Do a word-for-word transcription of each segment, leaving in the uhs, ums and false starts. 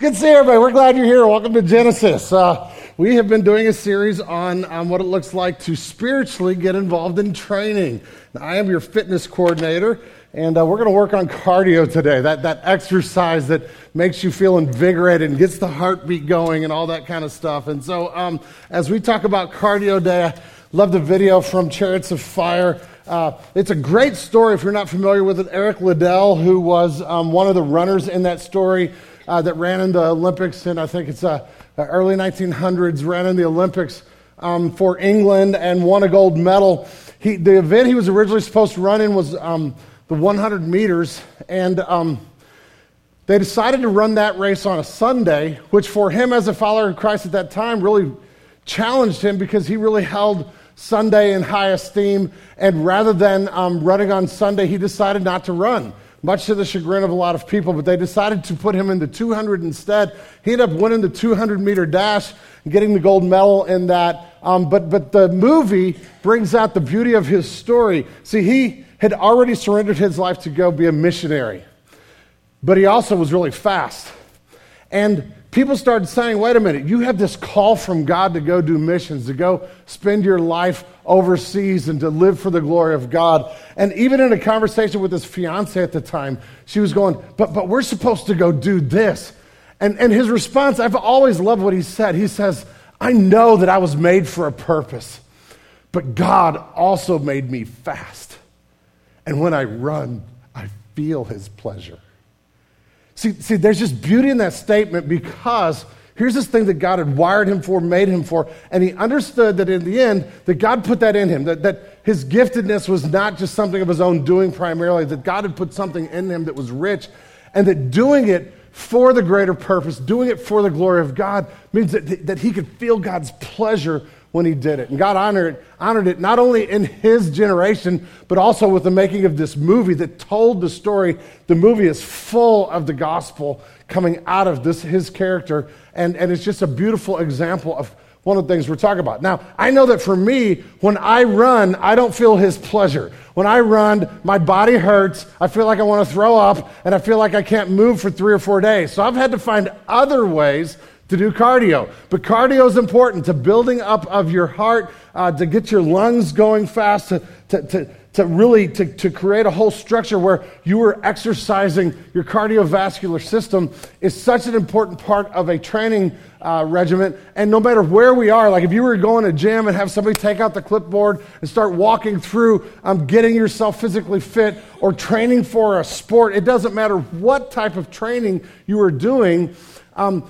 good to see everybody. We're glad you're here. Welcome to Genesis. Uh, we have been doing a series on um, what it looks like to spiritually get involved in training. Now, I am your fitness coordinator, and uh, we're going to work on cardio today, that, that exercise that makes you feel invigorated and gets the heartbeat going and all that kind of stuff. And so um, as we talk about cardio day, I love the video from Chariots of Fire. Uh, it's a great story if you're not familiar with it. Eric Liddell, who was um, one of the runners in that story, Uh, that ran in the Olympics, and I think it's uh, early nineteen hundreds, ran in the Olympics um, for England and won a gold medal. He, the event he was originally supposed to run in was um, the one hundred meters, and um, they decided to run that race on a Sunday, which for him as a follower of Christ at that time really challenged him because he really held Sunday in high esteem, and rather than um, running on Sunday, he decided not to run, much to the chagrin of a lot of people, but they decided to put him in the two hundred instead. He ended up winning the two hundred meter dash and getting the gold medal in that. Um, but, but the movie brings out the beauty of his story. See, he had already surrendered his life to go be a missionary, but he also was really fast. And people started saying, wait a minute, you have this call from God to go do missions, to go spend your life overseas and to live for the glory of God. And even in a conversation with his fiance at the time, she was going, but but we're supposed to go do this. And, and his response, I've always loved what he said. He says, I know that I was made for a purpose, but God also made me fast. And when I run, I feel his pleasure. See, see, there's just beauty in that statement because here's this thing that God had wired him for, made him for, and he understood that in the end, that God put that in him, that, that his giftedness was not just something of his own doing primarily, that God had put something in him that was rich, and that doing it for the greater purpose, doing it for the glory of God, means that, that he could feel God's pleasure when he did it. And God honored it, honored it not only in his generation, but also with the making of this movie that told the story. The movie is full of the gospel coming out of this his character, and, and it's just a beautiful example of one of the things we're talking about. Now, I know that for me, when I run, I don't feel his pleasure. When I run, my body hurts, I feel like I want to throw up, and I feel like I can't move for three or four days. So I've had to find other ways to do cardio. But cardio is important to building up of your heart, uh, to get your lungs going fast, to, to, to, to really to, to create a whole structure where you are exercising your cardiovascular system is such an important part of a training uh, regimen. And no matter where we are, like if you were going to a gym and have somebody take out the clipboard and start walking through um, getting yourself physically fit or training for a sport, it doesn't matter what type of training you are doing. Um,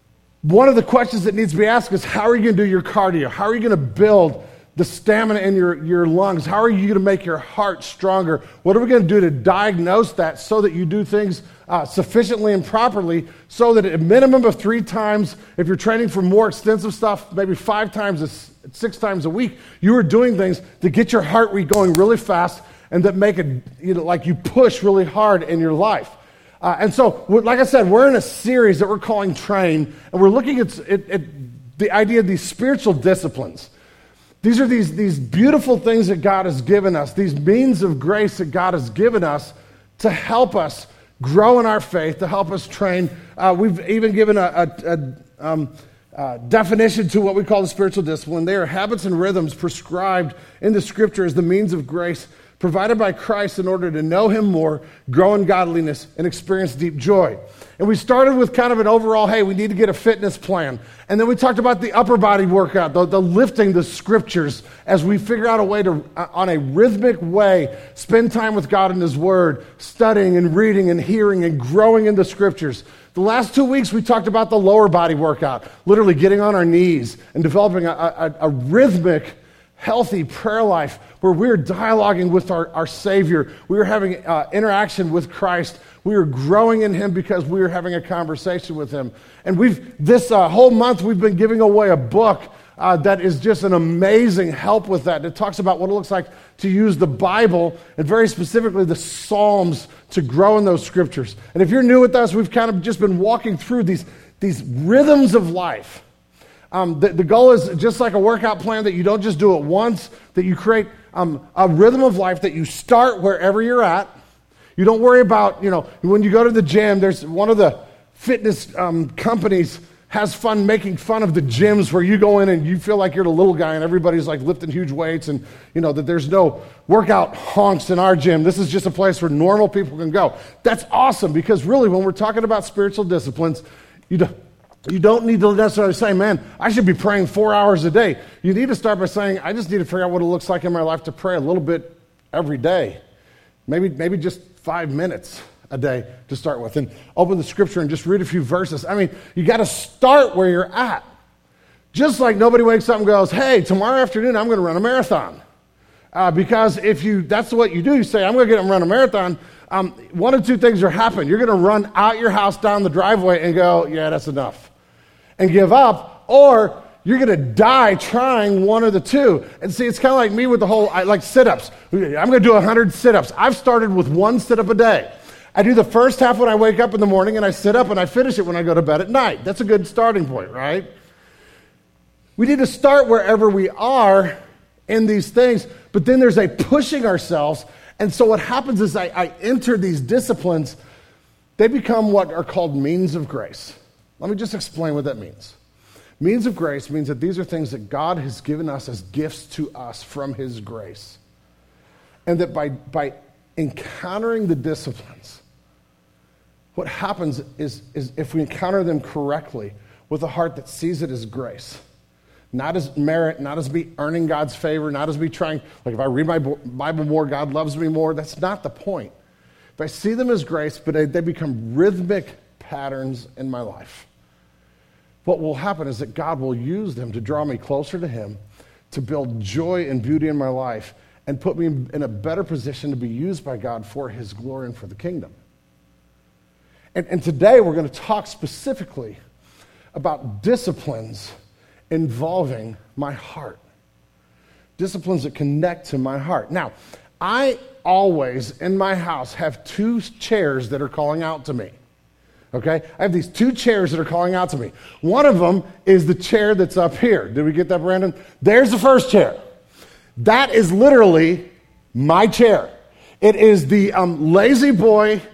One of the questions that needs to be asked is, how are you going to do your cardio? How are you going to build the stamina in your, your lungs? How are you going to make your heart stronger? What are we going to do to diagnose that so that you do things uh, sufficiently and properly so that at a minimum of three times, if you're training for more extensive stuff, maybe five times, a, six times a week, you are doing things to get your heart rate going really fast and that make it, you know, like you push really hard in your life. Uh, and so, like I said, we're in a series that we're calling Train, and we're looking at, at, at the idea of these spiritual disciplines. These are these, these beautiful things that God has given us, these means of grace that God has given us to help us grow in our faith, to help us train. Uh, we've even given a, a, a um, uh, definition to what we call the spiritual discipline. They are habits and rhythms prescribed in the Scripture as the means of grace provided by Christ in order to know him more, grow in godliness, and experience deep joy. And we started with kind of an overall, hey, we need to get a fitness plan. And then we talked about the upper body workout, the, the lifting the scriptures as we figure out a way to, uh, on a rhythmic way, spend time with God and his word, studying and reading and hearing and growing in the scriptures. The last two weeks, we talked about the lower body workout, literally getting on our knees and developing a, a, a rhythmic, healthy prayer life where we're dialoguing with our, our Savior. We are having uh, interaction with Christ. We are growing in him because we are having a conversation with him. And we've this uh, whole month, we've been giving away a book uh, that is just an amazing help with that. It talks about what it looks like to use the Bible, and very specifically the Psalms, to grow in those scriptures. And if you're new with us, we've kind of just been walking through these, these rhythms of life. Um, the, the goal is just like a workout plan that you don't just do it once, that you create um, a rhythm of life that you start wherever you're at. You don't worry about, you know, when you go to the gym, there's one of the fitness um, companies has fun making fun of the gyms where you go in and you feel like you're the little guy and everybody's like lifting huge weights, and you know that there's no workout honks in our gym. This is just a place where normal people can go. That's awesome, because really when we're talking about spiritual disciplines, you don't, you don't need to necessarily say, man, I should be praying four hours a day. You need to start by saying, I just need to figure out what it looks like in my life to pray a little bit every day. Maybe, maybe just five minutes a day to start with, and open the scripture and just read a few verses. I mean, you got to start where you're at. Just like nobody wakes up and goes, hey, tomorrow afternoon I'm going to run a marathon. Uh, because if you, that's what you do. You say, I'm going to get and run a marathon. Um, one of two things will happen. You're going to run out your house down the driveway and go, yeah, that's enough, and give up, or you're going to die trying one of the two. And see, it's kind of like me with the whole, I like sit-ups. I'm going to do one hundred sit-ups. I've started with one sit-up a day. I do the first half when I wake up in the morning, and I sit up, and I finish it when I go to bed at night. That's a good starting point, right? We need to start wherever we are in these things, but then there's a pushing ourselves. And so what happens is I, I enter these disciplines. They become what are called means of grace. Let me just explain what that means. Means of grace means that these are things that God has given us as gifts to us from his grace. And that by, by encountering the disciplines, what happens is, is if we encounter them correctly with a heart that sees it as grace, not as merit, not as me earning God's favor, not as me trying, like if I read my Bible more, God loves me more. That's not the point. If I see them as grace, but they, they become rhythmic patterns in my life, what will happen is that God will use them to draw me closer to him, to build joy and beauty in my life, and put me in a better position to be used by God for his glory and for the kingdom. And, and today we're going to talk specifically about disciplines involving my heart. Disciplines that connect to my heart. Now, I always, in my house, have two chairs that are calling out to me. Okay? I have these two chairs that are calling out to me. One of them is the chair that's up here. Did we get that, Brandon? There's the first chair. That is literally my chair. It is the um, Lazy Boy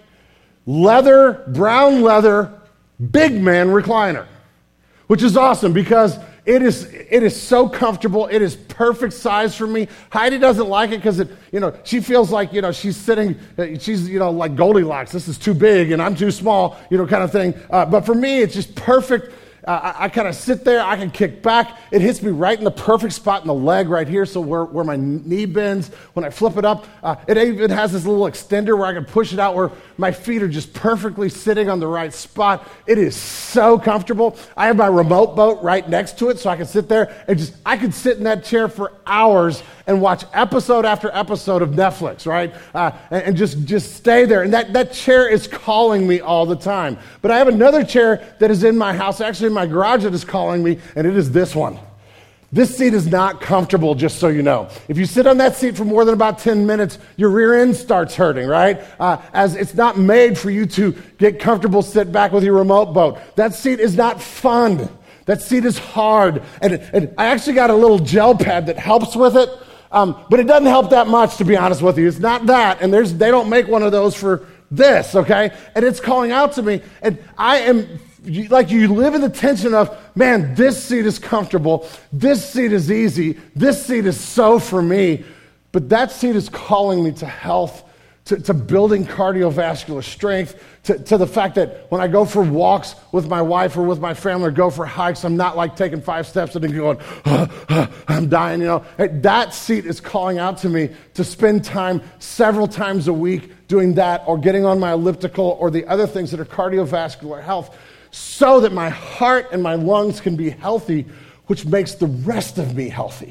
leather, brown leather, big man recliner, which is awesome because it is it is so comfortable. It is perfect size for me. Heidi doesn't like it because it, you know, she feels like, you know, she's sitting, she's, you know, like Goldilocks. This is too big and I'm too small, you know, kind of thing. Uh, but for me, it's just perfect. Uh, I, I kind of sit there, I can kick back. It hits me right in the perfect spot in the leg right here, so where, where my knee bends. When I flip it up, uh, it even has this little extender where I can push it out where my feet are just perfectly sitting on the right spot. It is so comfortable. I have my remote boat right next to it, so I can sit there and just, I could sit in that chair for hours and watch episode after episode of Netflix, right? Uh, and, and just, just stay there. And that, that chair is calling me all the time. But I have another chair that is in my house, actually in my garage, that is calling me, and it is this one. This seat is not comfortable, just so you know. If you sit on that seat for more than about ten minutes, your rear end starts hurting, right? Uh, as it's not made for you to get comfortable, sit back with your remote boat. That seat is not fun. That seat is hard. And, and I actually got a little gel pad that helps with it. Um, but it doesn't help that much, to be honest with you. It's not that, and there's they don't make one of those for this, okay? And it's calling out to me, and I am, like you live in the tension of, man, this seat is comfortable, this seat is easy, this seat is so for me, but that seat is calling me to health, to, to building cardiovascular strength, to, to the fact that when I go for walks with my wife or with my family or go for hikes, I'm not like taking five steps and then going, ah, ah, I'm dying, you know. That seat is calling out to me to spend time several times a week doing that or getting on my elliptical or the other things that are cardiovascular health so that my heart and my lungs can be healthy, which makes the rest of me healthy.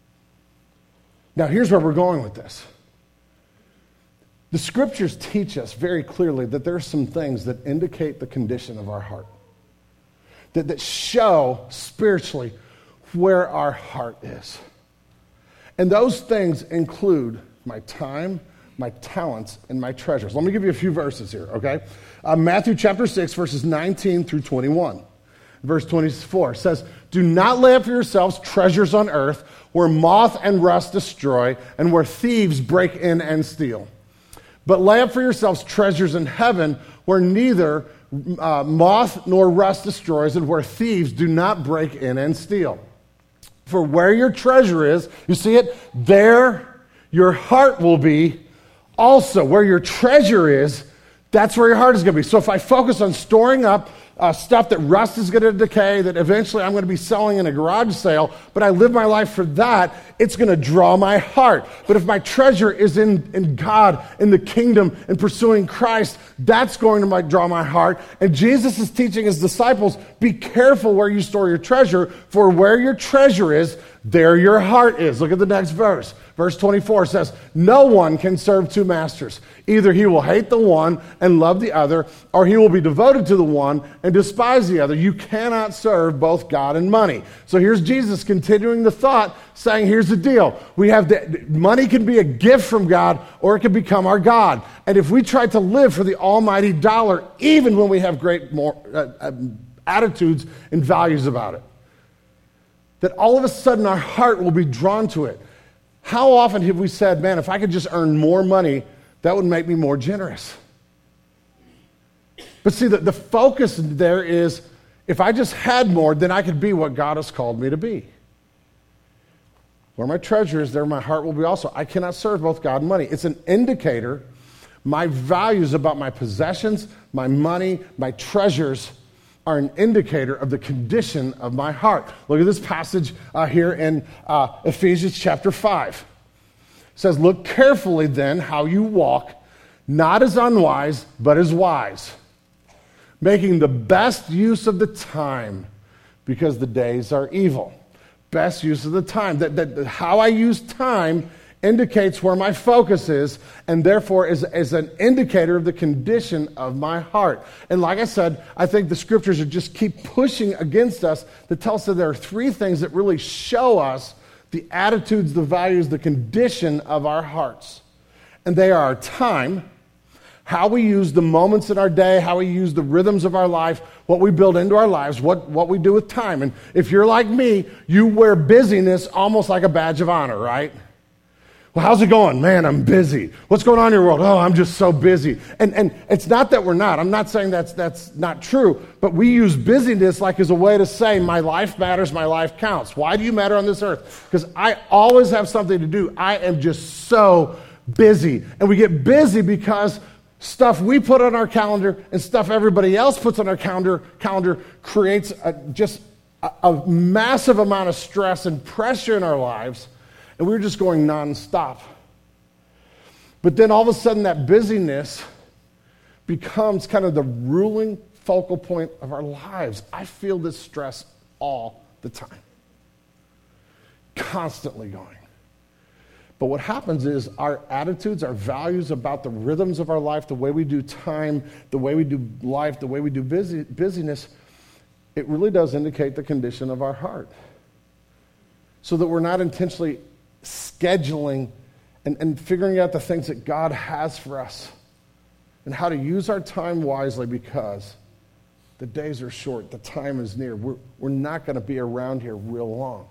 Now, here's where we're going with this. The scriptures teach us very clearly that there are some things that indicate the condition of our heart, that, that show spiritually where our heart is. And those things include my time, my talents, and my treasures. Let me give you a few verses here, okay? Uh, Matthew chapter six, verses nineteen through twenty-one. Verse twenty-four says, "Do not lay up for yourselves treasures on earth where moth and rust destroy and where thieves break in and steal. But lay up for yourselves treasures in heaven where neither uh, moth nor rust destroys, and where thieves do not break in and steal. For where your treasure is, you see it, there your heart will be also. Where your treasure is, that's where your heart is going to be. So if I focus on storing up uh, stuff that rust is going to decay, that eventually I'm going to be selling in a garage sale, but I live my life for that, it's going to draw my heart. But if my treasure is in, in God, in the kingdom, in pursuing Christ, that's going to like, draw my heart. And Jesus is teaching his disciples, be careful where you store your treasure, for where your treasure is, there your heart is. Look at the next verse. Verse twenty-four says, no one can serve two masters. Either he will hate the one and love the other, or he will be devoted to the one and despise the other. You cannot serve both God and money. So here's Jesus continuing the thought, saying, here's the deal. We have the, money can be a gift from God, or it can become our God. And if we try to live for the almighty dollar, even when we have great more, uh, uh, attitudes and values about it, that all of a sudden our heart will be drawn to it. How often have we said, man, if I could just earn more money, that would make me more generous? But see, the, the focus there is, if I just had more, then I could be what God has called me to be. Where my treasure is, there my heart will be also. I cannot serve both God and money. It's an indicator. My values about my possessions, my money, my treasures are an indicator of the condition of my heart. Look at this passage uh, here in uh, Ephesians chapter five. It says, look carefully then how you walk, not as unwise, but as wise, making the best use of the time, because the days are evil. Best use of the time. That, that, that how I use time indicates where my focus is, and therefore is, is an indicator of the condition of my heart. And like I said, I think the scriptures are just keep pushing against us to tell us that there are three things that really show us the attitudes, the values, the condition of our hearts. And they are our time, how we use the moments in our day, how we use the rhythms of our life, what we build into our lives, what, what we do with time. And if you're like me, you wear busyness almost like a badge of honor, right? Well, how's it going? Man, I'm busy. What's going on in your world? Oh, I'm just so busy. And and it's not that we're not. I'm not saying that's that's not true, but we use busyness like as a way to say my life matters, my life counts. Why do you matter on this earth? Because I always have something to do. I am just so busy. And we get busy because stuff we put on our calendar and stuff everybody else puts on our calendar calendar creates a, just a, a massive amount of stress and pressure in our lives. And we were just going nonstop. But then all of a sudden that busyness becomes kind of the ruling focal point of our lives. I feel this stress all the time. Constantly going. But what happens is our attitudes, our values about the rhythms of our life, the way we do time, the way we do life, the way we do busy, busyness, it really does indicate the condition of our heart. So that we're not intentionally scheduling and, and figuring out the things that God has for us and how to use our time wisely, because the days are short, the time is near. We're, we're not going to be around here real long.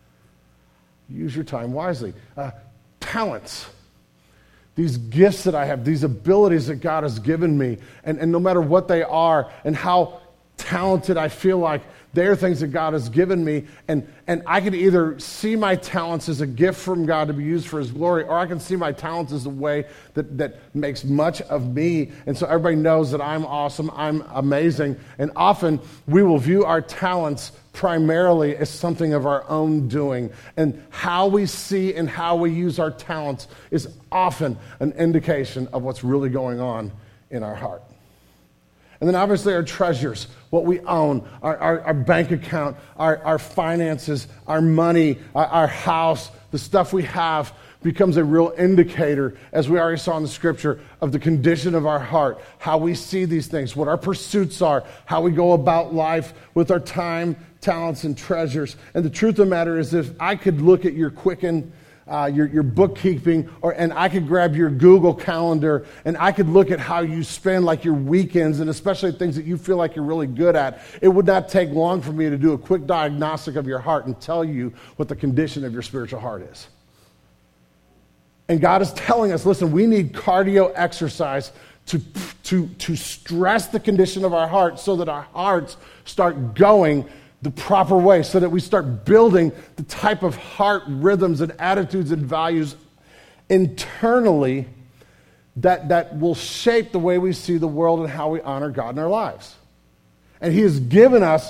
Use your time wisely. Uh, talents, these gifts that I have, these abilities that God has given me, and, and no matter what they are and how talented I feel like, they are things that God has given me, and, and I can either see my talents as a gift from God to be used for His glory, or I can see my talents as a way that, that makes much of me, and so everybody knows that I'm awesome, I'm amazing, and often we will view our talents primarily as something of our own doing, and how we see and how we use our talents is often an indication of what's really going on in our heart. And then obviously our treasures, what we own, our, our, our bank account, our, our finances, our money, our, our house, the stuff we have becomes a real indicator, as we already saw in the scripture, of the condition of our heart, how we see these things, what our pursuits are, how we go about life with our time, talents, and treasures. And the truth of the matter is, if I could look at your Quicken, Uh, your, your bookkeeping, or and I could grab your Google Calendar, and I could look at how you spend like your weekends, and especially things that you feel like you're really good at. It would not take long for me to do a quick diagnostic of your heart and tell you what the condition of your spiritual heart is. And God is telling us, listen, we need cardio exercise to, to, to stress the condition of our hearts so that our hearts start going the proper way, so that we start building the type of heart rhythms and attitudes and values internally that, that will shape the way we see the world and how we honor God in our lives. And he has given us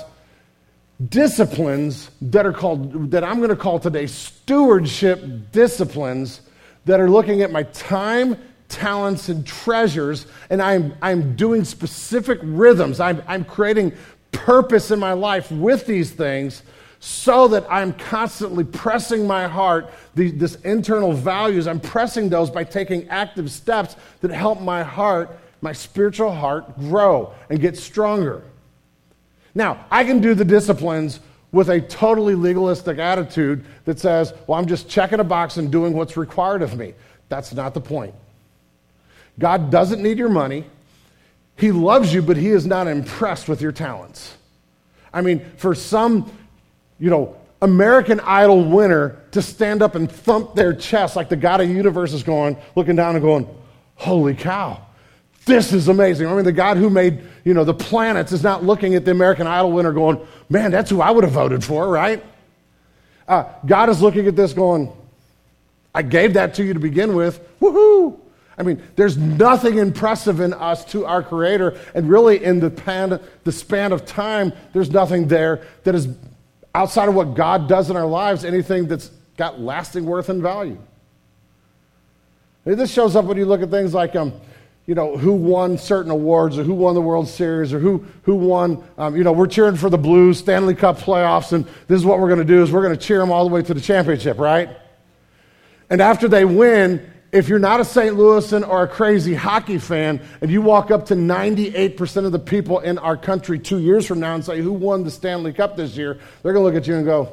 disciplines that are called, that I'm going to call today stewardship disciplines, that are looking at my time, talents, and treasures, and I'm, I'm doing specific rhythms. I'm, I'm creating purpose in my life with these things so that I'm constantly pressing my heart, the, this internal values, I'm pressing those by taking active steps that help my heart, my spiritual heart, grow and get stronger. Now, I can do the disciplines with a totally legalistic attitude that says, well, I'm just checking a box and doing what's required of me. That's not the point. God doesn't need your money. He loves you, but he is not impressed with your talents. I mean, for some, you know, American Idol winner to stand up and thump their chest like the God of the universe is going, looking down and going, holy cow, this is amazing. I mean, the God who made, you know, the planets is not looking at the American Idol winner going, man, that's who I would have voted for, right? Uh, God is looking at this going, I gave that to you to begin with. Woohoo! I mean, there's nothing impressive in us to our Creator, and really in the, pan, the span of time, there's nothing there that is outside of what God does in our lives, anything that's got lasting worth and value. And this shows up when you look at things like, um, you know, who won certain awards, or who won the World Series, or who who won, um, you know, we're cheering for the Blues, Stanley Cup playoffs, and this is what we're going to do, is we're going to cheer them all the way to the championship, right? And after they win, if you're not a Saint Louisan or a crazy hockey fan, and you walk up to ninety-eight percent of the people in our country two years from now and say, who won the Stanley Cup this year? They're going to look at you and go,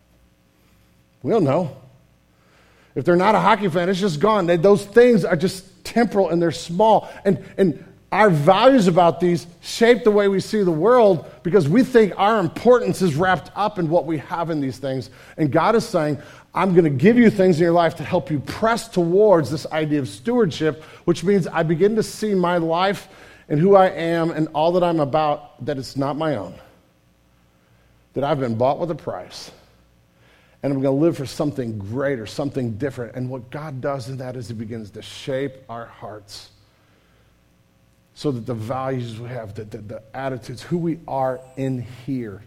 we don't know. If they're not a hockey fan, it's just gone. They, those things are just temporal and they're small. And, and our values about these shape the way we see the world, because we think our importance is wrapped up in what we have in these things. And God is saying, I'm going to give you things in your life to help you press towards this idea of stewardship, which means I begin to see my life and who I am and all that I'm about, that it's not my own, that I've been bought with a price, and I'm going to live for something greater, something different. And what God does in that is he begins to shape our hearts so that the values we have, the, the, the attitudes, who we are in here,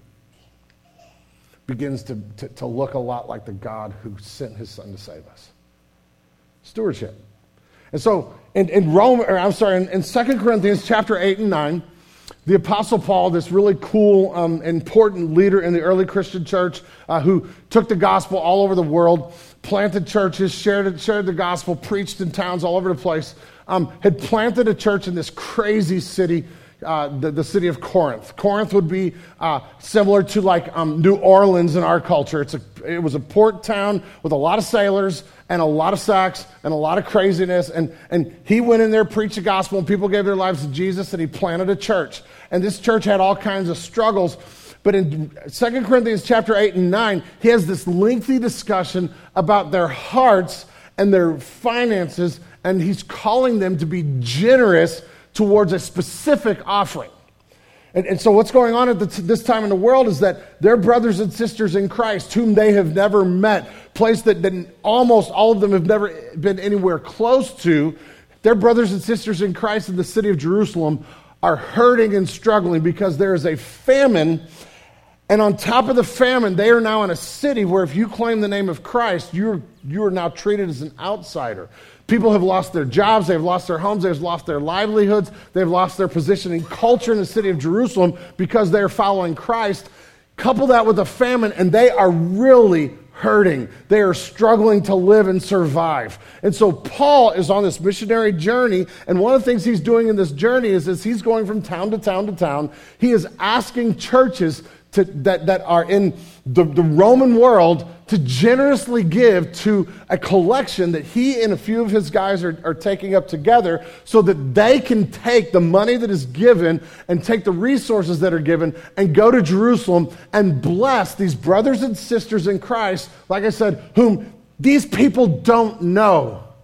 begins to, to, to look a lot like the God who sent his son to save us. Stewardship. And so in, in Rome, or I'm sorry, in, in Second Corinthians chapter eight and nine, the Apostle Paul, this really cool, um, important leader in the early Christian church, uh, who took the gospel all over the world, planted churches, shared it, shared the gospel, preached in towns all over the place, um, had planted a church in this crazy city, Uh, the, the city of Corinth. Corinth would be uh, similar to like um, New Orleans in our culture. It's a, it was a port town with a lot of sailors and a lot of sex and a lot of craziness. And, and he went in there, preached the gospel, and people gave their lives to Jesus, and he planted a church. And this church had all kinds of struggles. But in Second Corinthians chapter eight and nine, he has this lengthy discussion about their hearts and their finances, and he's calling them to be generous towards a specific offering. And, and so what's going on at the, this time in the world is that their brothers and sisters in Christ, whom they have never met, place that, that almost all of them have never been anywhere close to, their brothers and sisters in Christ in the city of Jerusalem are hurting and struggling because there is a famine. And on top of the famine, they are now in a city where if you claim the name of Christ, you're, you are now treated as an outsider. People have lost their jobs, they've lost their homes, they've lost their livelihoods, they've lost their position in culture in the city of Jerusalem because they're following Christ. Couple that with a famine, and they are really hurting. They are struggling to live and survive. And so Paul is on this missionary journey, and one of the things he's doing in this journey is, is he's going from town to town to town. He is asking churches to, that, that are in the, the Roman world to generously give to a collection that he and a few of his guys are, are taking up together so that they can take the money that is given and take the resources that are given and go to Jerusalem and bless these brothers and sisters in Christ, like I said, whom these people don't know.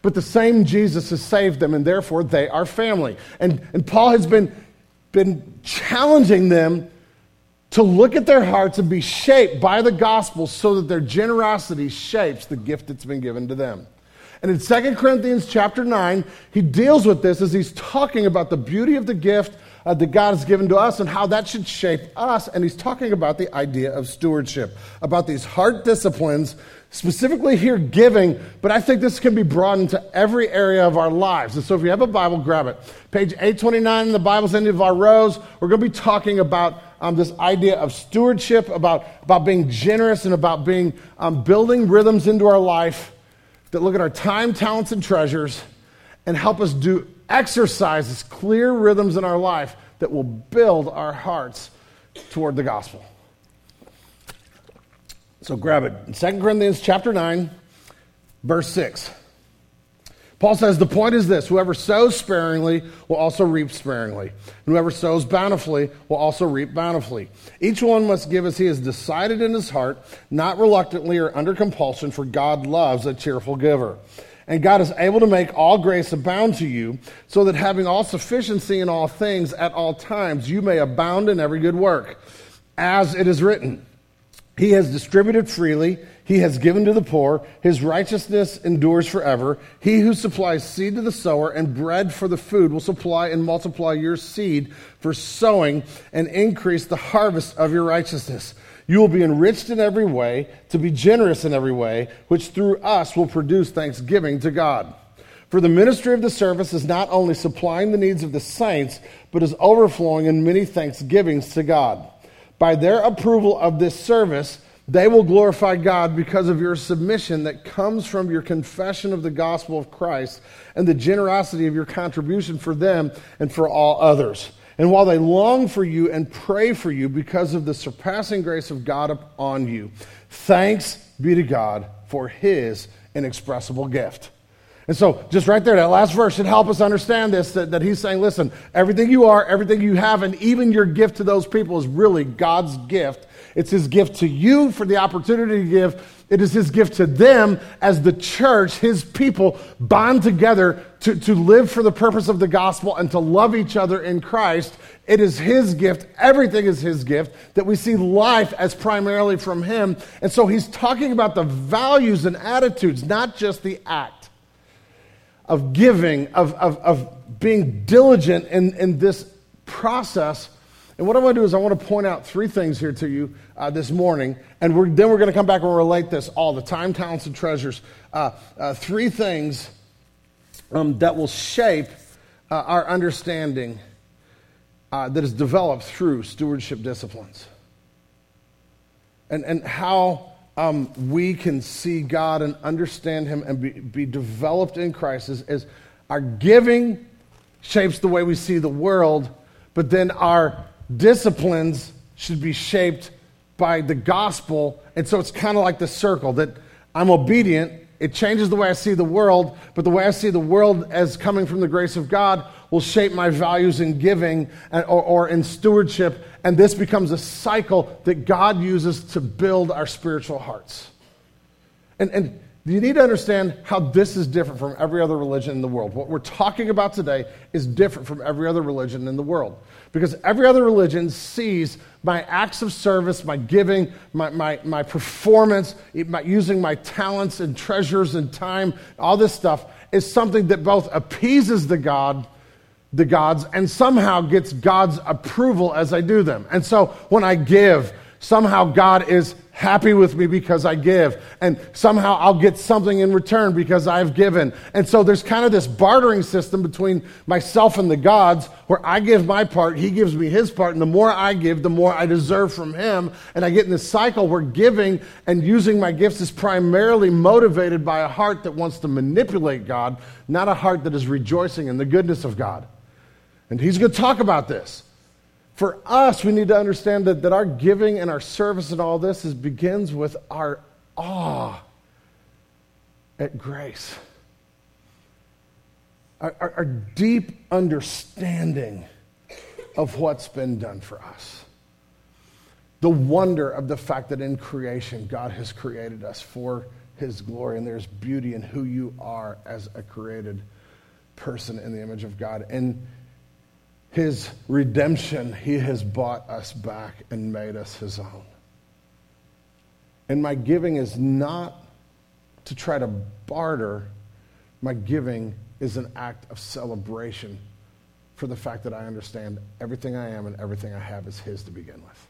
But the same Jesus has saved them, and therefore they are family. And, and Paul has been, been challenging them to look at their hearts and be shaped by the gospel so that their generosity shapes the gift that's been given to them. And in Second Corinthians chapter nine, he deals with this as he's talking about the beauty of the gift uh, that God has given to us and how that should shape us. And he's talking about the idea of stewardship, about these heart disciplines, specifically here giving, but I think this can be broadened to every area of our lives. And so if you have a Bible, grab it. Page eight twenty-nine in the Bible's end of our rows, we're going to be talking about um, this idea of stewardship, about, about being generous and about being um, building rhythms into our life that look at our time, talents, and treasures and help us do exercises, clear rhythms in our life that will build our hearts toward the gospel. So grab it. In Second Corinthians chapter nine, verse six. Paul says, the point is this: whoever sows sparingly will also reap sparingly. And whoever sows bountifully will also reap bountifully. Each one must give as he has decided in his heart, not reluctantly or under compulsion, for God loves a cheerful giver. And God is able to make all grace abound to you, so that having all sufficiency in all things at all times, you may abound in every good work. As it is written, he has distributed freely, he has given to the poor, his righteousness endures forever. He who supplies seed to the sower and bread for the food will supply and multiply your seed for sowing and increase the harvest of your righteousness. You will be enriched in every way, to be generous in every way, which through us will produce thanksgiving to God. For the ministry of the service is not only supplying the needs of the saints, but is overflowing in many thanksgivings to God. By their approval of this service, they will glorify God because of your submission that comes from your confession of the gospel of Christ and the generosity of your contribution for them and for all others. And while they long for you and pray for you because of the surpassing grace of God upon you, thanks be to God for his inexpressible gift. And so just right there, that last verse should help us understand this, that, that he's saying, listen, everything you are, everything you have, and even your gift to those people is really God's gift. It's his gift to you for the opportunity to give. It is his gift to them as the church, his people, bond together to, to live for the purpose of the gospel and to love each other in Christ. It is his gift. Everything is his gift, that we see life as primarily from him. And so he's talking about the values and attitudes, not just the act of giving, of, of, of being diligent in, in this process. And what I want to do is I want to point out three things here to you uh, this morning, and we're, then we're going to come back and relate this all, the time, talents, and treasures. Uh, uh, three things um, that will shape uh, our understanding uh, that is developed through stewardship disciplines. And, and how um, we can see God and understand him and be, be developed in Christ is, is our giving shapes the way we see the world, but then our disciplines should be shaped by the gospel. And so it's kind of like the circle that I'm obedient. It changes the way I see the world, but the way I see the world as coming from the grace of God will shape my values in giving and, or, or in stewardship. And this becomes a cycle that God uses to build our spiritual hearts. And, and you need to understand how this is different from every other religion in the world. What we're talking about today is different from every other religion in the world. Because every other religion sees my acts of service, my giving, my, my, my performance, my, using my talents and treasures and time, all this stuff is something that both appeases the God, the gods, and somehow gets God's approval as I do them. And so when I give, somehow God is happy with me because I give. And somehow I'll get something in return because I've given. And so there's kind of this bartering system between myself and the gods where I give my part, he gives me his part, and the more I give, the more I deserve from him. And I get in this cycle where giving and using my gifts is primarily motivated by a heart that wants to manipulate God, not a heart that is rejoicing in the goodness of God. And he's going to talk about this. For us, we need to understand that, that our giving and our service and all this is, begins with our awe at grace. Our, our, our deep understanding of what's been done for us. The wonder of the fact that in creation, God has created us for his glory, and there's beauty in who you are as a created person in the image of God. In his redemption, he has bought us back and made us his own. And my giving is not to try to barter. My giving is an act of celebration for the fact that I understand everything I am and everything I have is his to begin with.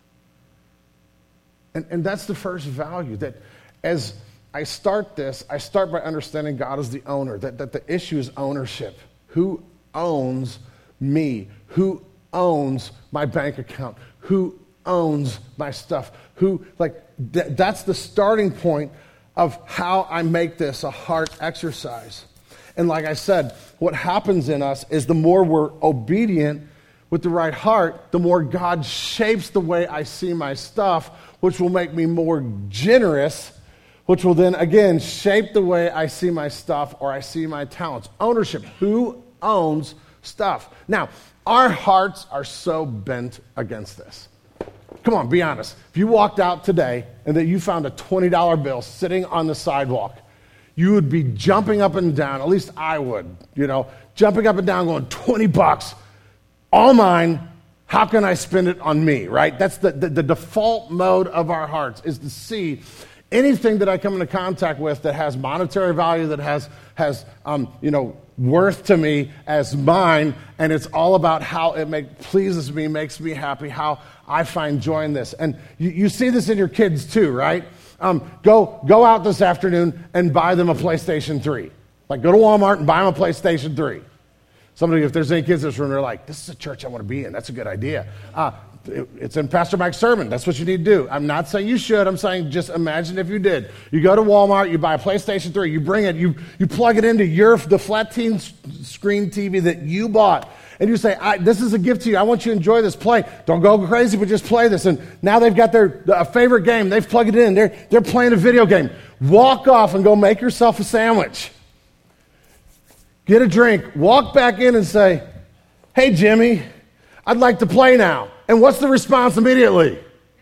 And, and that's the first value, that as I start this, I start by understanding God as the owner, that, that the issue is ownership. Who owns me? Who owns my bank account? Who owns my stuff? Who, like, th- that's the starting point of how I make this a heart exercise. And like I said, what happens in us is the more we're obedient with the right heart, the more God shapes the way I see my stuff, which will make me more generous, which will then, again, shape the way I see my stuff or I see my talents. Ownership. Who owns stuff? Now, our hearts are so bent against this. Come on, be honest. If you walked out today and that you found a twenty dollar bill sitting on the sidewalk, you would be jumping up and down, at least I would, you know, jumping up and down going, twenty bucks, all mine, how can I spend it on me, right? That's the, the, the default mode of our hearts, is to see anything that I come into contact with that has monetary value, that has, has um, you know, worth to me as mine, and it's all about how it make, pleases me, makes me happy, how I find joy in this. And you, you see this in your kids too, right? Um, go, go out this afternoon and buy them a PlayStation three. Like, go to Walmart and buy them a PlayStation three. Somebody, if there's any kids in this room, they're like, this is a church I want to be in. That's a good idea. Uh, it, it's in Pastor Mike's sermon. That's what you need to do. I'm not saying you should. I'm saying just imagine if you did. You go to Walmart, you buy a PlayStation three, you bring it, you, you plug it into your the flat teen screen T V that you bought, and you say, I, this is a gift to you. I want you to enjoy this. Play. Don't go crazy, but just play this. And now they've got their uh, favorite game. They've plugged it in. They're, they're playing a video game. Walk off and go make yourself a sandwich. Get a drink. Walk back in and say, hey, Jimmy, I'd like to play now. And what's the response immediately?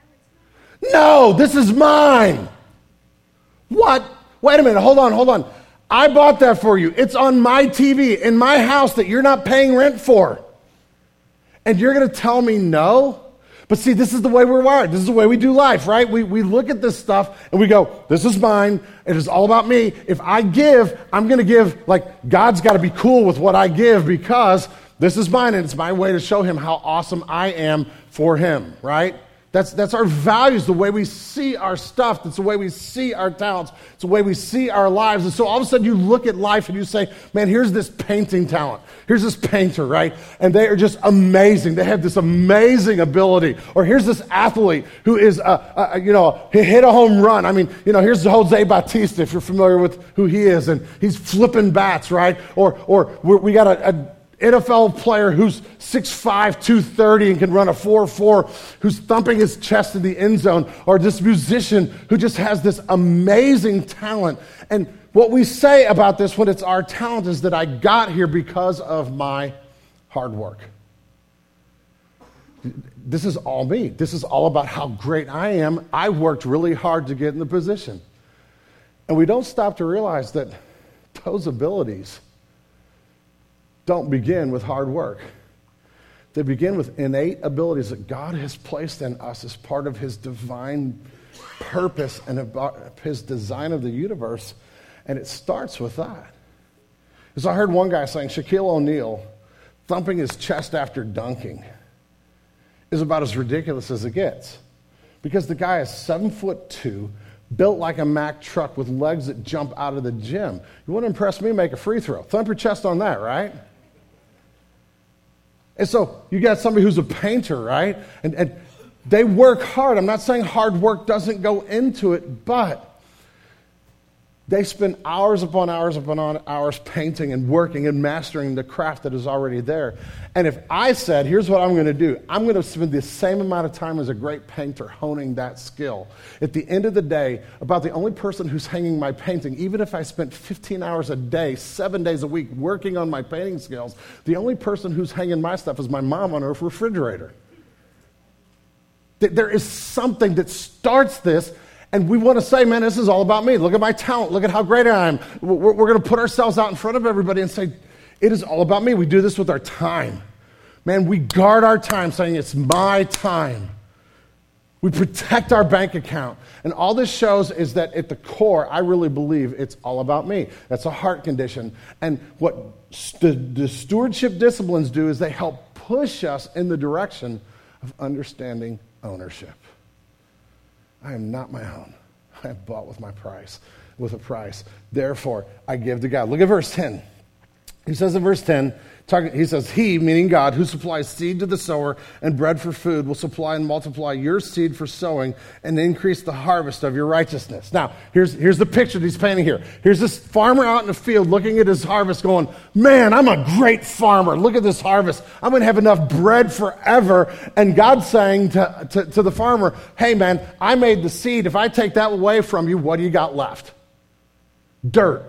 No, this is mine. What? Wait a minute. Hold on, hold on. I bought that for you. It's on my T V in my house that you're not paying rent for. And you're going to tell me no? But see, this is the way we're wired. This is the way we do life, right? We we look at this stuff and we go, this is mine. It is all about me. If I give, I'm going to give, like, God's got to be cool with what I give because this is mine and it's my way to show him how awesome I am for him, right? That's that's our values, the way we see our stuff. That's the way we see our talents. It's the way we see our lives. And so all of a sudden you look at life and you say, man, here's this painting talent. Here's this painter, right? And they are just amazing. They have this amazing ability. Or here's this athlete who is, uh, uh, you know, he hit a home run. I mean, you know, here's Jose Bautista, if you're familiar with who he is. And he's flipping bats, right? Or, or we're, we got a... a N F L player who's six five, two thirty and can run a four four, who's thumping his chest in the end zone, or this musician who just has this amazing talent. And what we say about this when it's our talent is that I got here because of my hard work. This is all me. This is all about how great I am. I worked really hard to get in the position. And we don't stop to realize that those abilities don't begin with hard work. They begin with innate abilities that God has placed in us as part of his divine purpose and about his design of the universe, and it starts with that. As I heard one guy saying, Shaquille O'Neal thumping his chest after dunking is about as ridiculous as it gets, because the guy is seven foot two, built like a Mack truck with legs that jump out of the gym. You want to impress me? Make a free throw. Thump your chest on that, right? And so you got somebody who's a painter, right? And, and they work hard. I'm not saying hard work doesn't go into it, but they spend hours upon hours upon hours painting and working and mastering the craft that is already there. And if I said, here's what I'm going to do, I'm going to spend the same amount of time as a great painter honing that skill. At the end of the day, about the only person who's hanging my painting, even if I spent fifteen hours a day, seven days a week working on my painting skills, the only person who's hanging my stuff is my mom on her refrigerator. There is something that starts this, And we want to say, man, this is all about me. Look at my talent. Look at how great I am. We're, we're going to put ourselves out in front of everybody and say, it is all about me. We do this with our time. Man, we guard our time saying it's my time. We protect our bank account. And all this shows is that at the core, I really believe it's all about me. That's a heart condition. And what st- the stewardship disciplines do is they help push us in the direction of understanding ownership. I am not my own. I am bought with my price, with a price. Therefore, I give to God. Look at verse ten. He says in verse ten, talking, he says, he, meaning God, who supplies seed to the sower and bread for food, will supply and multiply your seed for sowing and increase the harvest of your righteousness. Now, here's, here's the picture that he's painting here. Here's this farmer out in the field looking at his harvest going, man, I'm a great farmer. Look at this harvest. I'm going to have enough bread forever. And God's saying to, to, to the farmer, hey, man, I made the seed. If I take that away from you, what do you got left? Dirt.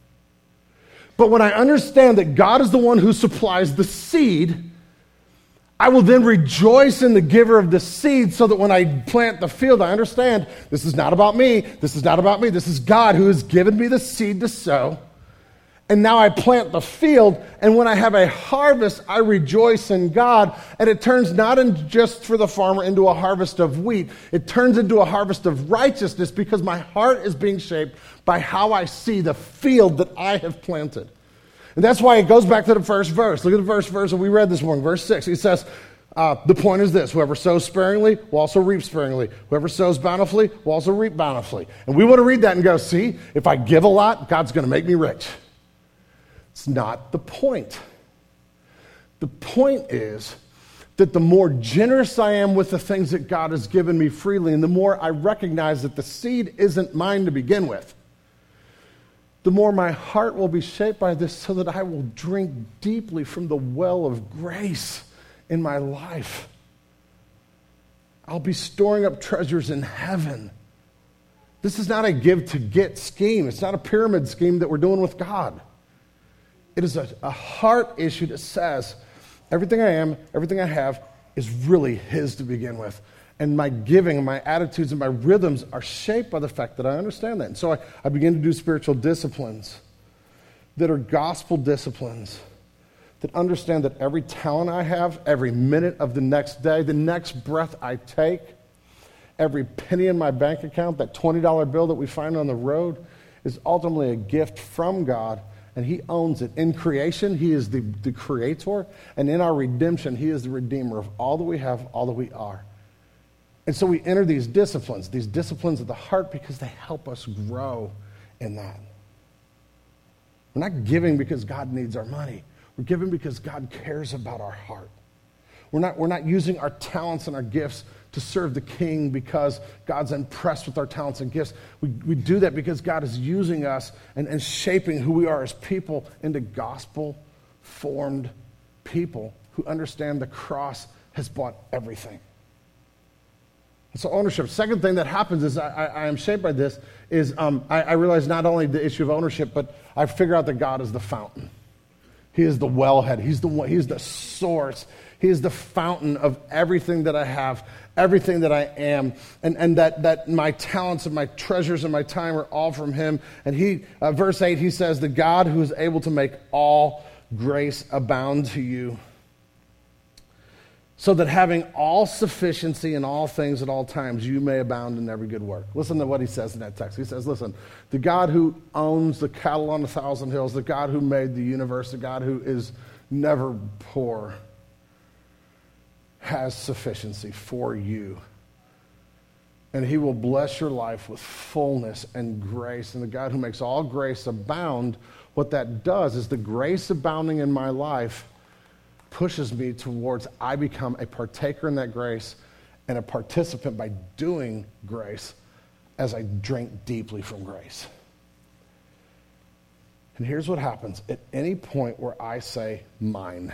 But when I understand that God is the one who supplies the seed, I will then rejoice in the giver of the seed so that when I plant the field, I understand this is not about me. This is not about me. This is God who has given me the seed to sow. And now I plant the field, and when I have a harvest, I rejoice in God. And it turns not in just for the farmer into a harvest of wheat. It turns into a harvest of righteousness because my heart is being shaped by how I see the field that I have planted. And that's why it goes back to the first verse. Look at the first verse that we read this morning, verse six. He says, uh, the point is this: whoever sows sparingly will also reap sparingly. Whoever sows bountifully will also reap bountifully. And we want to read that and go, see, if I give a lot, God's going to make me rich. It's not the point. The point is that the more generous I am with the things that God has given me freely, and the more I recognize that the seed isn't mine to begin with, the more my heart will be shaped by this so that I will drink deeply from the well of grace in my life. I'll be storing up treasures in heaven. This is not a give to get scheme. It's not a pyramid scheme that we're doing with God. It is a, a heart issue that says, everything I am, everything I have is really His to begin with. And my giving and my attitudes and my rhythms are shaped by the fact that I understand that. And so I, I begin to do spiritual disciplines that are gospel disciplines that understand that every talent I have, every minute of the next day, the next breath I take, every penny in my bank account, that twenty dollar bill that we find on the road is ultimately a gift from God. And He owns it. In creation, He is the, the creator. And in our redemption, He is the redeemer of all that we have, all that we are. And so we enter these disciplines, these disciplines of the heart, because they help us grow in that. We're not giving because God needs our money. We're giving because God cares about our heart. We're not, we're not using our talents and our gifts to serve the King because God's impressed with our talents and gifts. We, we do that because God is using us and, and shaping who we are as people into gospel-formed people who understand the cross has bought everything. And so ownership. Second thing that happens is I, I, I am shaped by this is um, I, I realize not only the issue of ownership, but I figure out that God is the fountain. He is the wellhead. He's the one, He's the source. He is the fountain of everything that I have, everything that I am, and, and that, that my talents and my treasures and my time are all from Him. And He, uh, verse eight, He says, the God who is able to make all grace abound to you, so that having all sufficiency in all things at all times, you may abound in every good work. Listen to what He says in that text. He says, listen, the God who owns the cattle on a thousand hills, the God who made the universe, the God who is never poor, has sufficiency for you. And He will bless your life with fullness and grace. And the God who makes all grace abound, what that does is the grace abounding in my life pushes me towards I become a partaker in that grace and a participant by doing grace as I drink deeply from grace. And here's what happens. At any point where I say mine,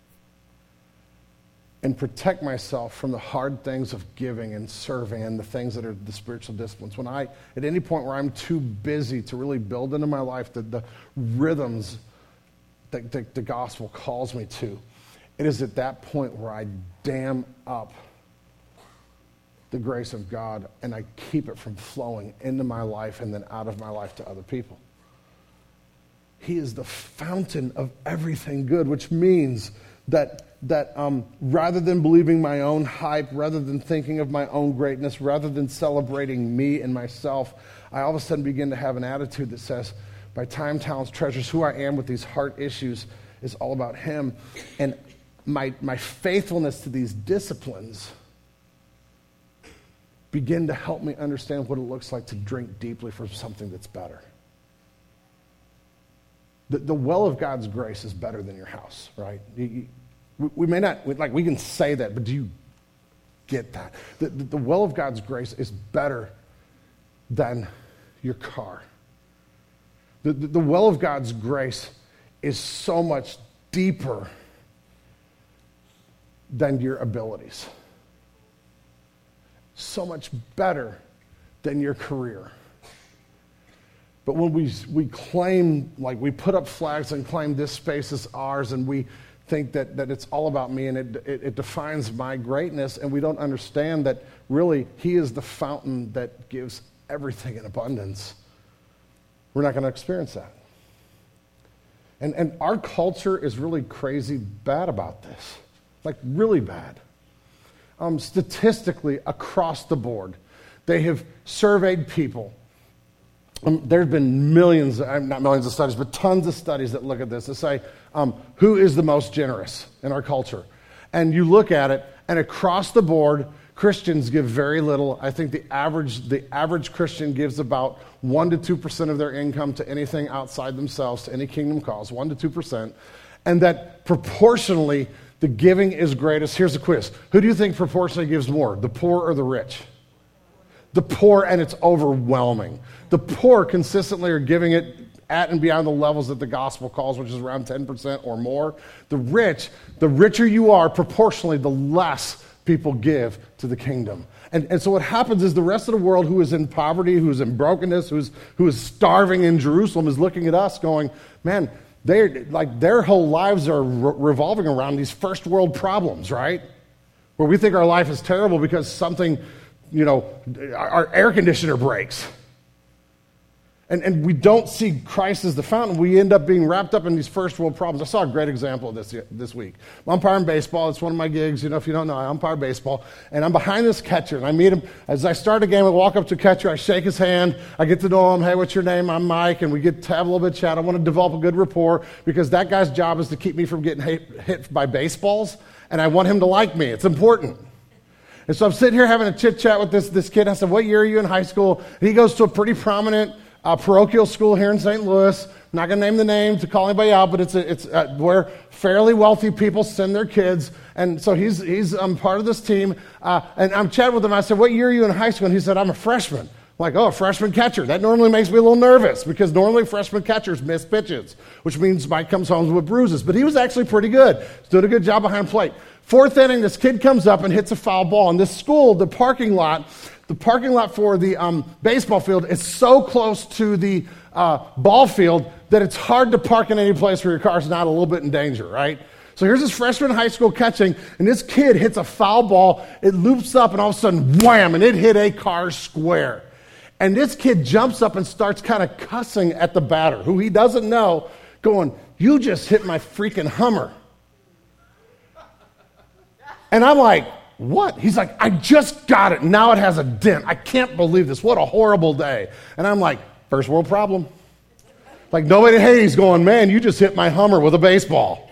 and protect myself from the hard things of giving and serving and the things that are the spiritual disciplines. When I, at any point where I'm too busy to really build into my life the, the rhythms that the, the gospel calls me to, it is at that point where I dam up the grace of God, and I keep it from flowing into my life and then out of my life to other people. He is the fountain of everything good, which means that that um, rather than believing my own hype, rather than thinking of my own greatness, rather than celebrating me and myself, I all of a sudden begin to have an attitude that says, by time, talents, treasures, who I am with these heart issues is all about him. And my my faithfulness to these disciplines begin to help me understand what it looks like to drink deeply from something that's better. The, the well of God's grace is better than your house, right? You, you, we, we may not, we, like we can say that, but do you get that? The, the, the well of God's grace is better than your car. The, the, the well of God's grace is so much deeper than your abilities. So much better than your career. But when we we claim, like we put up flags and claim this space is ours, and we think that, that it's all about me and it, it, it defines my greatness, and we don't understand that really he is the fountain that gives everything in abundance, we're not going to experience that. And, and our culture is really crazy bad about this, like really bad. Um, statistically, across the board, they have surveyed people. Um, there have been millions, uh, not millions of studies, but tons of studies that look at this to say, um, who is the most generous in our culture? And you look at it, and across the board, Christians give very little. I think the average the average Christian gives about one to two percent of their income to anything outside themselves, to any kingdom cause, one to two percent. And that proportionally, the giving is greatest. Here's a quiz. Who do you think proportionally gives more, the poor or the rich? The poor, and it's overwhelming. The poor consistently are giving it at and beyond the levels that the gospel calls, which is around ten percent or more. The rich, the richer you are, proportionally, the less people give to the kingdom. And, and so what happens is the rest of the world who is in poverty, who is in brokenness, who is, who is starving in Jerusalem is looking at us going, man, they're, like their whole lives are re- revolving around these first world problems, right? Where we think our life is terrible because something, you know, our, our air conditioner breaks. And, and we don't see Christ as the fountain. We end up being wrapped up in these first world problems. I saw a great example of this this week. I'm umpiring baseball. It's one of my gigs. You know, if you don't know, I umpire baseball. And I'm behind this catcher, and I meet him. As I start a game, I walk up to a catcher. I shake his hand. I get to know him. Hey, what's your name? I'm Mike. And we get to have a little bit of chat. I want to develop a good rapport because that guy's job is to keep me from getting hit, hit by baseballs, and I want him to like me. It's important. And so I'm sitting here having a chit-chat with this, this kid. I said, what year are you in high school? And he goes to a pretty prominent Uh, parochial school here in Saint Louis. I'm not going to name the name to call anybody out, but it's a, it's uh, where fairly wealthy people send their kids. And so he's he's um, part of this team. Uh, and I'm chatting with him. I said, what year are you in high school? And he said, I'm a freshman. I'm like, oh, a freshman catcher. That normally makes me a little nervous because normally freshman catchers miss pitches, which means Mike comes home with bruises. But he was actually pretty good. He's doing a good job behind plate. Fourth inning, this kid comes up and hits a foul ball. And this school, the parking lot, The parking lot for the um, baseball field is so close to the uh, ball field that it's hard to park in any place where your car's not a little bit in danger, right? So here's this freshman in high school catching, and this kid hits a foul ball. It loops up, and all of a sudden, wham, and it hit a car square. And this kid jumps up and starts kind of cussing at the batter, who he doesn't know, going, you just hit my freaking Hummer. And I'm like, what? He's like, I just got it. Now it has a dent. I can't believe this. What a horrible day. And I'm like, first world problem. Like nobody in Hades going, man, you just hit my Hummer with a baseball.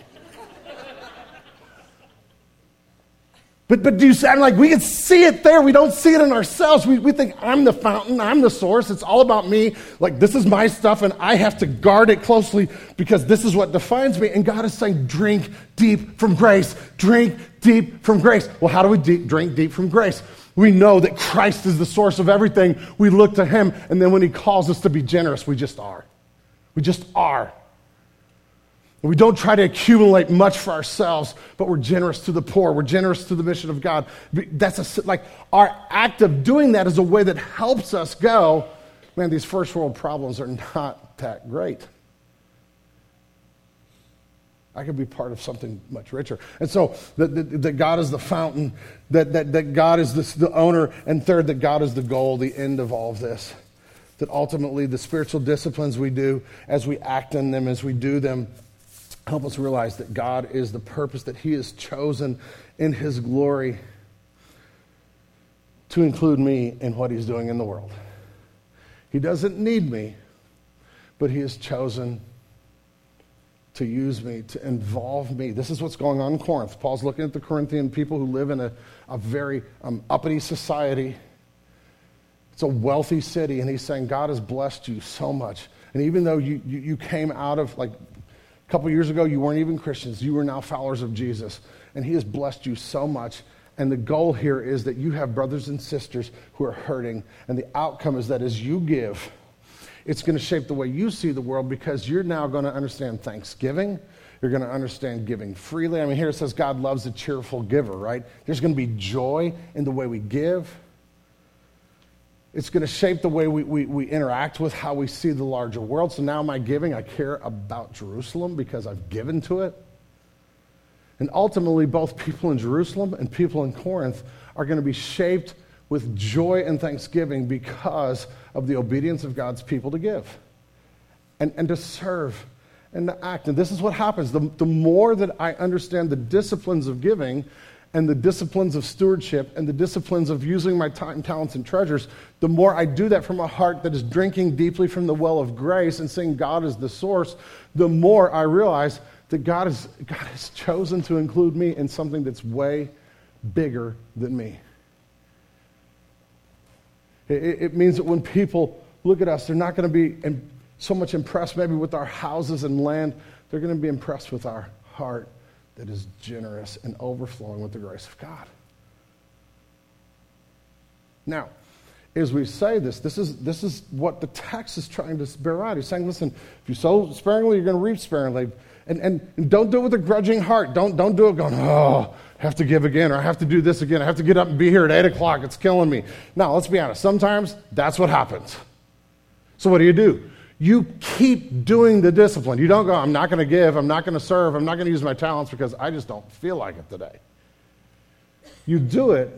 But but do you sound like we can see it there? We don't see it in ourselves. We we think I'm the fountain, I'm the source. It's all about me. Like this is my stuff, and I have to guard it closely because this is what defines me. And God is saying, drink deep from grace. Drink deep from grace. Well, how do we deep, drink deep from grace? We know that Christ is the source of everything. We look to him, and then when he calls us to be generous, we just are. We just are. We don't try to accumulate much for ourselves, but we're generous to the poor. We're generous to the mission of God. That's a, like our act of doing that is a way that helps us go, man, these first world problems are not that great. I could be part of something much richer. And so that, that, that God is the fountain, that, that, that God is the, the owner, and third, that God is the goal, the end of all of this. That ultimately the spiritual disciplines we do, as we act in them, as we do them, help us realize that God is the purpose, that he has chosen in his glory to include me in what he's doing in the world. He doesn't need me, but he has chosen to use me, to involve me. This is what's going on in Corinth. Paul's looking at the Corinthian people who live in a, a very um, uppity society. It's a wealthy city, and he's saying, God has blessed you so much. And even though you, you, you came out of, like, a couple years ago, you weren't even Christians. You were now followers of Jesus. And he has blessed you so much. And the goal here is that you have brothers and sisters who are hurting. And the outcome is that as you give, it's going to shape the way you see the world, because you're now going to understand thanksgiving. You're going to understand giving freely. I mean, here it says God loves a cheerful giver, right? There's going to be joy in the way we give. It's going to shape the way we, we, we interact with how we see the larger world. So now my giving, I care about Jerusalem because I've given to it. And ultimately, both people in Jerusalem and people in Corinth are going to be shaped with joy and thanksgiving because of the obedience of God's people to give and, and to serve and to act. And this is what happens. The, the more that I understand the disciplines of giving and the disciplines of stewardship and the disciplines of using my time, talents, and treasures, the more I do that from a heart that is drinking deeply from the well of grace and seeing God as the source, the more I realize that God, is, God has chosen to include me in something that's way bigger than me. It, it means that when people look at us, they're not going to be in, so much impressed maybe with our houses and land. They're going to be impressed with our heart that is generous and overflowing with the grace of God. Now, as we say this, this is this is what the text is trying to bear out. He's saying, listen, if you sow sparingly, you're going to reap sparingly. And, and, and don't do it with a grudging heart. Don't, don't do it going, oh, I have to give again, or I have to do this again. I have to get up and be here at eight o'clock. It's killing me. Now, let's be honest. Sometimes that's what happens. So what do you do? You keep doing the discipline. You don't go, I'm not going to give, I'm not going to serve, I'm not going to use my talents because I just don't feel like it today. You do it,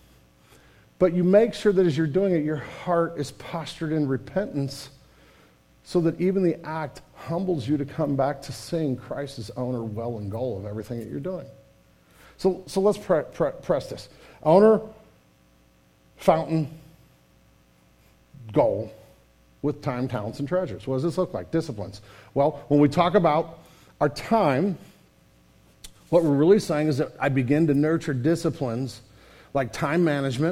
but you make sure that as you're doing it, your heart is postured in repentance so that even the act humbles you to come back to seeing Christ as owner, well, and goal of everything that you're doing. So, so let's pre- pre- press this. Owner, fountain, goal, with time, talents, and treasures. What does this look like? Disciplines. Well, when we talk about our time, what we're really saying is that I begin to nurture disciplines like time management,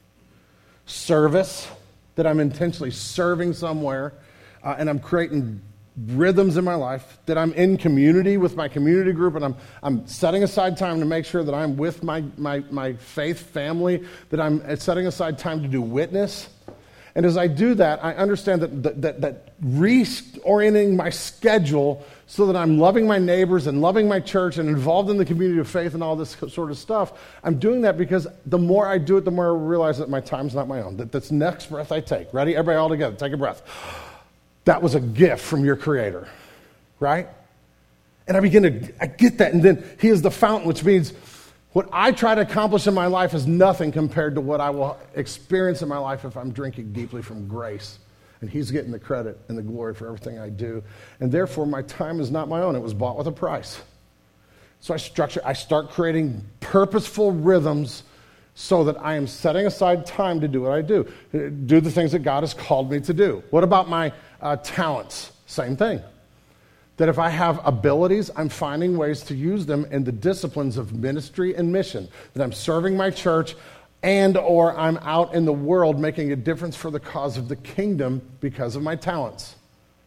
service, that I'm intentionally serving somewhere, uh, and I'm creating rhythms in my life, that I'm in community with my community group, and I'm I'm setting aside time to make sure that I'm with my my, my faith family, that I'm setting aside time to do witness. And as I do that, I understand that that, that, that reorienting my schedule so that I'm loving my neighbors and loving my church and involved in the community of faith and all this sort of stuff, I'm doing that because the more I do it, the more I realize that my time's not my own, that this next breath I take. Ready? Everybody all together, take a breath. That was a gift from your Creator, right? And I begin to I get that, and then He is the fountain, which means what I try to accomplish in my life is nothing compared to what I will experience in my life if I'm drinking deeply from grace. And He's getting the credit and the glory for everything I do. And therefore, my time is not my own. It was bought with a price. So I structure, I start creating purposeful rhythms so that I am setting aside time to do what I do, do the things that God has called me to do. What about my uh, talents? Same thing. That if I have abilities, I'm finding ways to use them in the disciplines of ministry and mission. That I'm serving my church and or I'm out in the world making a difference for the cause of the kingdom because of my talents.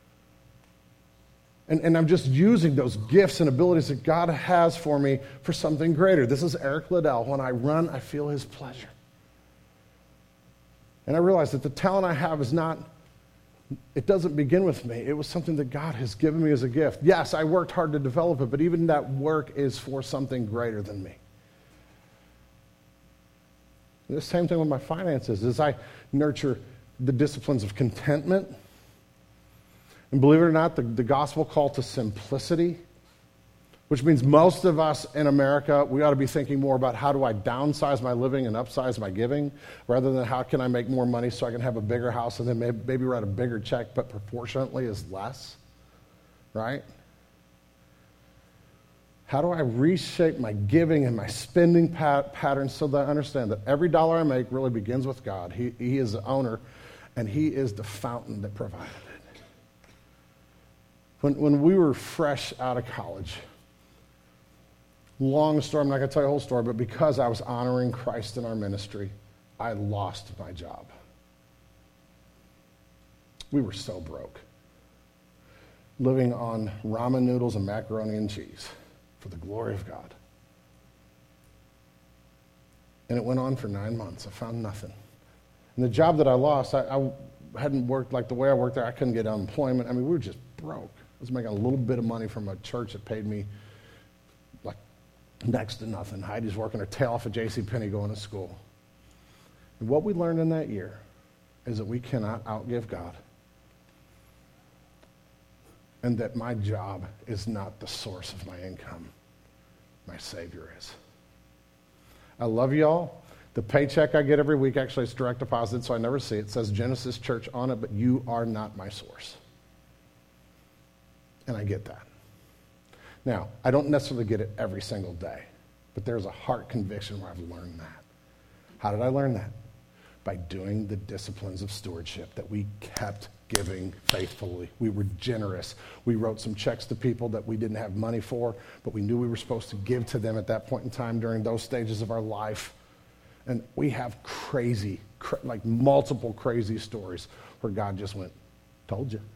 And, and I'm just using those gifts and abilities that God has for me for something greater. This is Eric Liddell. When I run, I feel His pleasure. And I realize that the talent I have is not, it doesn't begin with me. It was something that God has given me as a gift. Yes, I worked hard to develop it, but even that work is for something greater than me. The same thing with my finances. As I nurture the disciplines of contentment, and believe it or not, the, the gospel call to simplicity, which means most of us in America, we ought to be thinking more about how do I downsize my living and upsize my giving, rather than how can I make more money so I can have a bigger house and then maybe, maybe write a bigger check, but proportionately is less, right? How do I reshape my giving and my spending pat- patterns so that I understand that every dollar I make really begins with God. He, he is the owner, and He is the fountain that provided it. When, when we were fresh out of college, long story, I'm not going to tell you the whole story, but because I was honoring Christ in our ministry, I lost my job. We were so broke. Living on ramen noodles and macaroni and cheese for the glory of God. And it went on for nine months. I found nothing. And the job that I lost, I, I hadn't worked like the way I worked there. I couldn't get unemployment. I mean, we were just broke. I was making a little bit of money from a church that paid me like next to nothing. Heidi's working her tail off at JCPenney going to school. And what we learned in that year is that we cannot outgive God. And that my job is not the source of my income. My Savior is. I love y'all. The paycheck I get every week, actually it's direct deposit, so I never see it. It says Genesis Church on it, but you are not my source. And I get that. Now, I don't necessarily get it every single day, but there's a heart conviction where I've learned that. How did I learn that? By doing the disciplines of stewardship, that we kept giving faithfully. We were generous. We wrote some checks to people that we didn't have money for, but we knew we were supposed to give to them at that point in time during those stages of our life. And we have crazy, cra- like multiple crazy stories where God just went, told you.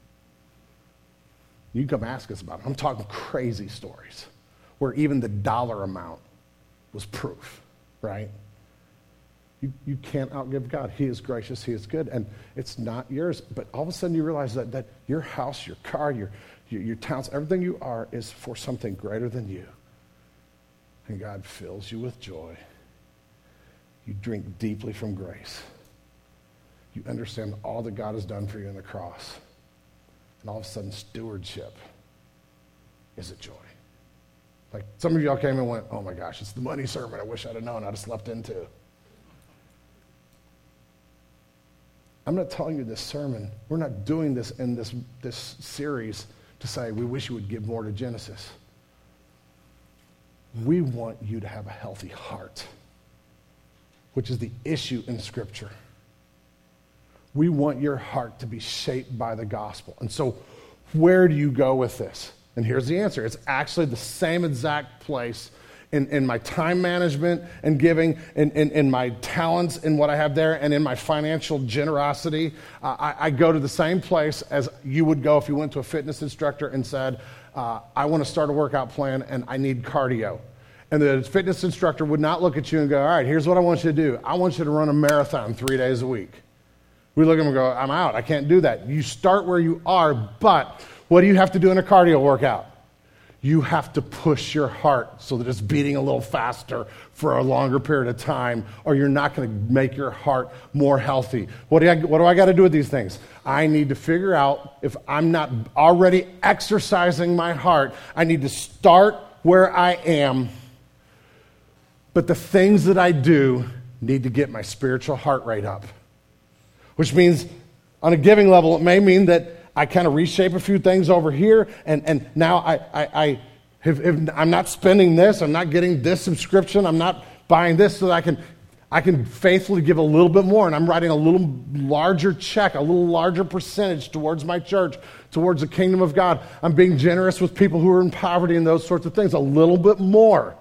You can come ask us about it. I'm talking crazy stories where even the dollar amount was proof, right? You, you can't outgive God. He is gracious. He is good. And it's not yours. But all of a sudden you realize that, that your house, your car, your, your, your towns, everything you are is for something greater than you. And God fills you with joy. You drink deeply from grace. You understand all that God has done for you on the cross. And all of a sudden stewardship is a joy. Like some of y'all came and went, oh my gosh, it's the money sermon. I wish I'd have known. I'd have slept into. I'm not telling you this sermon. We're not doing this in this, this series to say we wish you would give more to Genesis. We want you to have a healthy heart, which is the issue in Scripture. We want your heart to be shaped by the gospel. And so where do you go with this? And here's the answer. It's actually the same exact place in, in my time management and giving, in, in, in my talents and what I have there, and in my financial generosity. Uh, I, I go to the same place as you would go if you went to a fitness instructor and said, uh, I want to start a workout plan and I need cardio. And the fitness instructor would not look at you and go, all right, here's what I want you to do. I want you to run a marathon three days a week. We look at them and go, I'm out. I can't do that. You start where you are, but what do you have to do in a cardio workout? You have to push your heart so that it's beating a little faster for a longer period of time, or you're not going to make your heart more healthy. What do I, what do I got to do with these things? I need to figure out if I'm not already exercising my heart. I need to start where I am, but the things that I do need to get my spiritual heart rate up. Which means on a giving level, it may mean that I kind of reshape a few things over here, and, and now I, I, I have, have, I'm not spending this, I'm not getting this subscription, I'm not buying this so that I can, I can faithfully give a little bit more, and I'm writing a little larger check, a little larger percentage towards my church, towards the kingdom of God. I'm being generous with people who are in poverty and those sorts of things, a little bit more.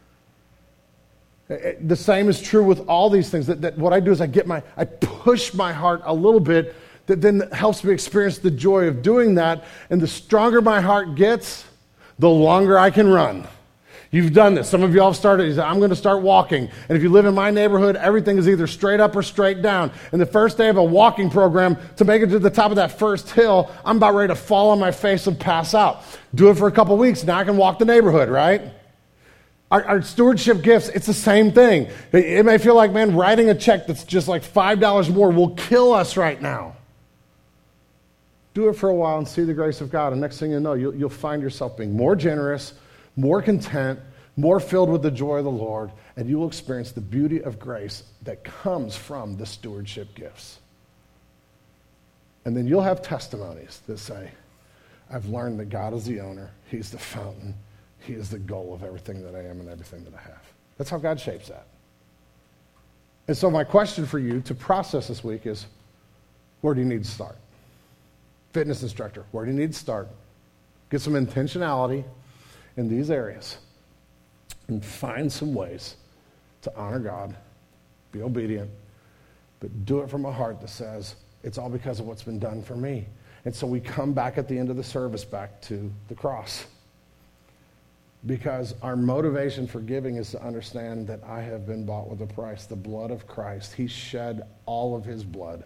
The same is true with all these things. That, that what I do is I get my, I push my heart a little bit, that then helps me experience the joy of doing that. And the stronger my heart gets, the longer I can run. You've done this. Some of y'all have started. You say, I'm going to start walking. And if you live in my neighborhood, everything is either straight up or straight down. And the first day of a walking program, to make it to the top of that first hill, I'm about ready to fall on my face and pass out. Do it for a couple weeks. Now I can walk the neighborhood, right? Our, our stewardship gifts, it's the same thing. It, it may feel like, man, writing a check that's just like five dollars more will kill us right now. Do it for a while and see the grace of God. And next thing you know, you'll, you'll find yourself being more generous, more content, more filled with the joy of the Lord, and you will experience the beauty of grace that comes from the stewardship gifts. And then you'll have testimonies that say, I've learned that God is the owner, he's the fountain, he is the goal of everything that I am and everything that I have. That's how God shapes that. And so my question for you to process this week is, where do you need to start? Fitness instructor, where do you need to start? Get some intentionality in these areas and find some ways to honor God, be obedient, but do it from a heart that says, it's all because of what's been done for me. And so we come back at the end of the service back to the cross. Because our motivation for giving is to understand that I have been bought with a price, the blood of Christ. He shed all of his blood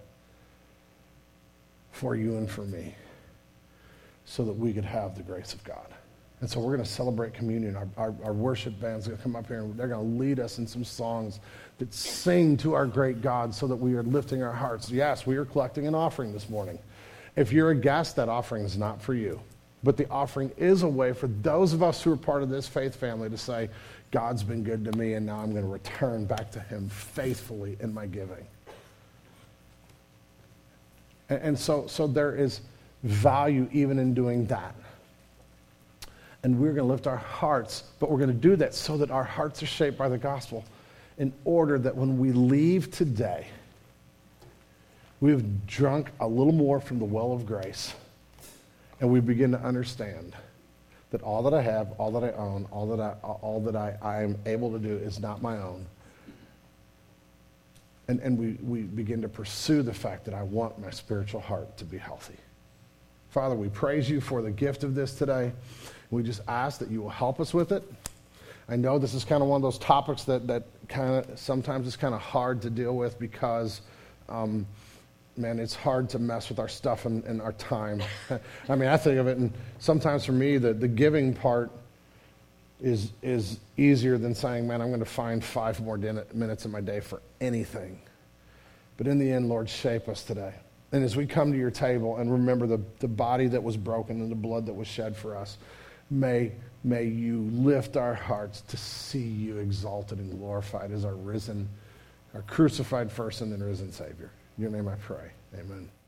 for you and for me so that we could have the grace of God. And so we're going to celebrate communion. Our, our, our worship band's going to come up here and they're going to lead us in some songs that sing to our great God so that we are lifting our hearts. Yes, we are collecting an offering this morning. If you're a guest, that offering is not for you. But the offering is a way for those of us who are part of this faith family to say, God's been good to me, and now I'm going to return back to him faithfully in my giving. And, and so, so there is value even in doing that. And we're going to lift our hearts, but we're going to do that so that our hearts are shaped by the gospel in order that when we leave today, we've drunk a little more from the well of grace. And we begin to understand that all that I have, all that I own, all that I, all that I, I am able to do is not my own. And, and we, we begin to pursue the fact that I want my spiritual heart to be healthy. Father, we praise you for the gift of this today. We just ask that you will help us with it. I know this is kind of one of those topics that, that kind of sometimes is kind of hard to deal with because um, man, it's hard to mess with our stuff and, and our time. I mean, I think of it, and sometimes for me, the, the giving part is is easier than saying, man, I'm going to find five more din- minutes in my day for anything. But in the end, Lord, shape us today. And as we come to your table and remember the, the body that was broken and the blood that was shed for us, may, may you lift our hearts to see you exalted and glorified as our risen, our crucified first and then risen Savior. In your name I pray. Amen.